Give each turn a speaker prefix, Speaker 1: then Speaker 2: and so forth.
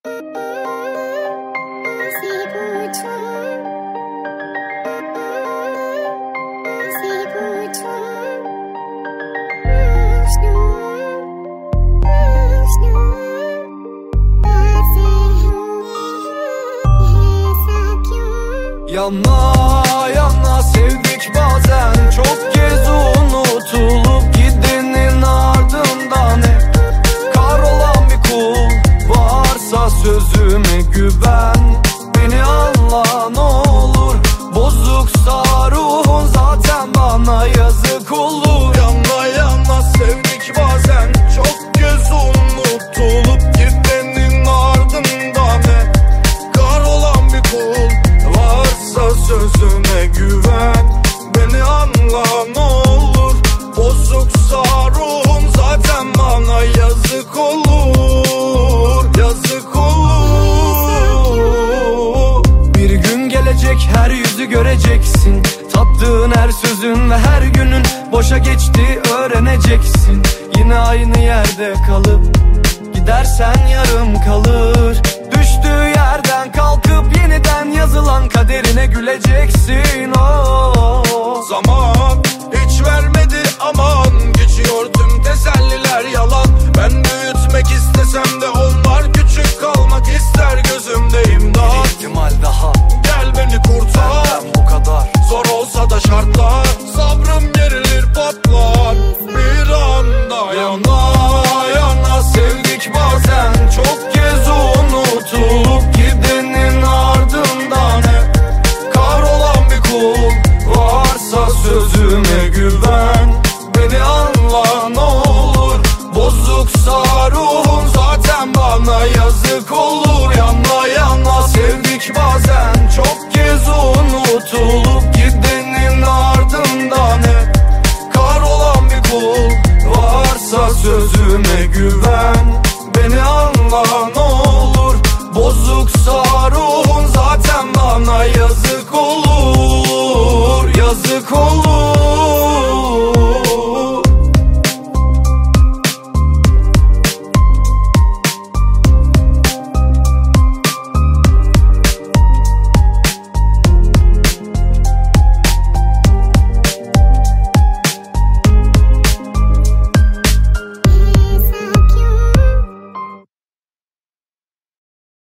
Speaker 1: Yana yana sevdik bazen, çok kez unutulup gidenin ardından hep kahrolan bir kul. Varsa sözüme güven, beni anla ne olur. Bozuksa ruhun zaten bana yazık olur.
Speaker 2: Yana yana sevdik bazen, çok kez unutulup gidenin ardından hep kahrolan bir kul. Varsa sözüme güven, beni anla ne olur. Bozuksa ruhum zaten bana yazık olur. Yazık olur.
Speaker 1: Bir gün gelecek, her yüzü göreceksin. Tattığın her sözün ve her günün boşa geçti öğreneceksin. Yine aynı yerde kalıp gidersen yarım kalır. Düştüğü yerden kalkıp yeniden yazılan kaderine güleceksin.
Speaker 2: Zaman hiç vermedi aman, geçiyor tüm teselliler yalan. Ben büyütmek istesem de onlar küçük kalmak ister gözümde imdat.
Speaker 1: Bir ihtimal daha,
Speaker 2: gel beni kurtar.
Speaker 1: benden bu kadar.
Speaker 2: Zor olsa da şartlar, sabrım gerilir patlar bir anda.
Speaker 1: Yana yana sevdik bazen, çok kez unutulup gidenin ardından hep kahrolan bir kul. Varsa sözüme güven, beni anla ne olur. Bozuksa ruhun zaten bana yazık olur.